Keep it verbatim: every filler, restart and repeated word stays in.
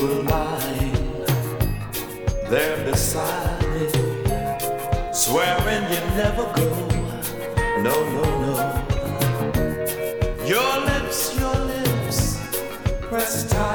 were lying there beside me, swearing you'd never go. No, no, no. Your lips, your lips pressed tight.